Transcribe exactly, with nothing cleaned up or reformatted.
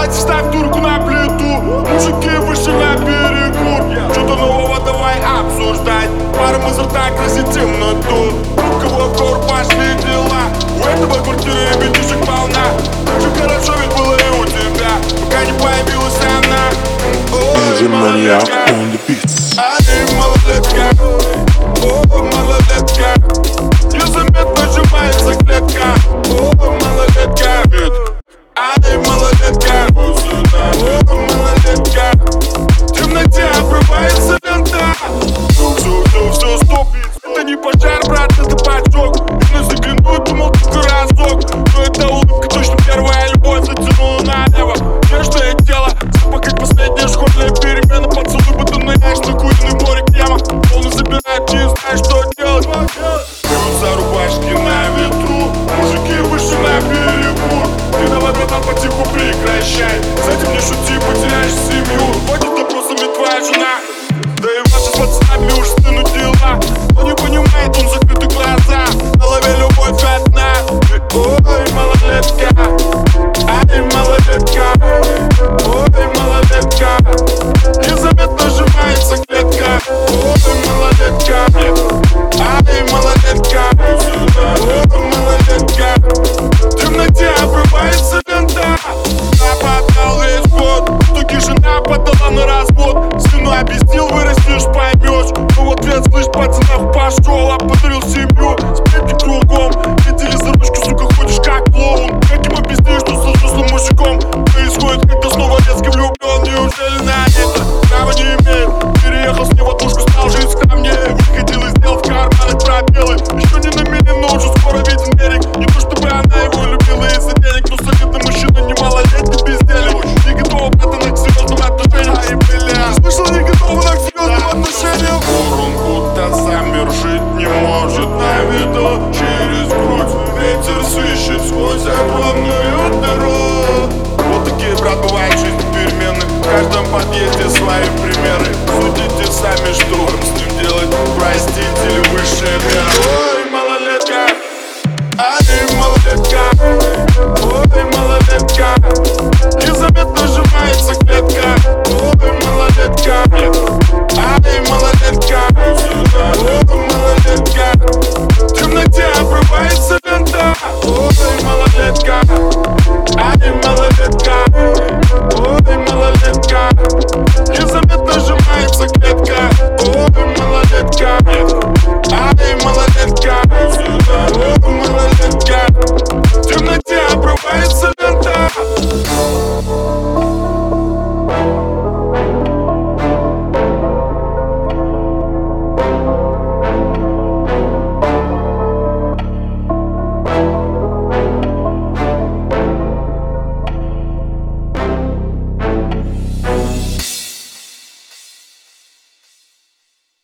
Давайте ставь турку на плиту, мужики вышли на перекур. Что-то нового давай обсуждать, паром изо рта грозит темноту. Кого в гор пошли дела, у этого квартиры ребятишек полна. Так же хорошо ведь было и у тебя, пока не появилась она. Ой, малолетка, ай, малолетка, о, малолетка, незаметно сжимается клетка. О, малолетка, ай, малолетка, о, малолетка, в темноте обрывается лента. Все, все, все, стоп, это не пожар, брат, это поджог. Я заглянул, думал только разок, но эта улыбка точно первая любовь затянула налево. Нежное тело, запах как последняя школьная перемена. Поцелуй будто ныряешь на куриное море крема. Волны забирают, не знаешь, что делать. Бьются рубашки на ветру, мужики вышли на перекур. Ты давай, братан, потиху прекращай, с этим не шути, потеряешь семью. Ходит допросами твоя жена, да и ваши с пацанами уж стынут дела. Он не понимает, он закрыты глаза, на голове любовь одна. Ой, малолетка,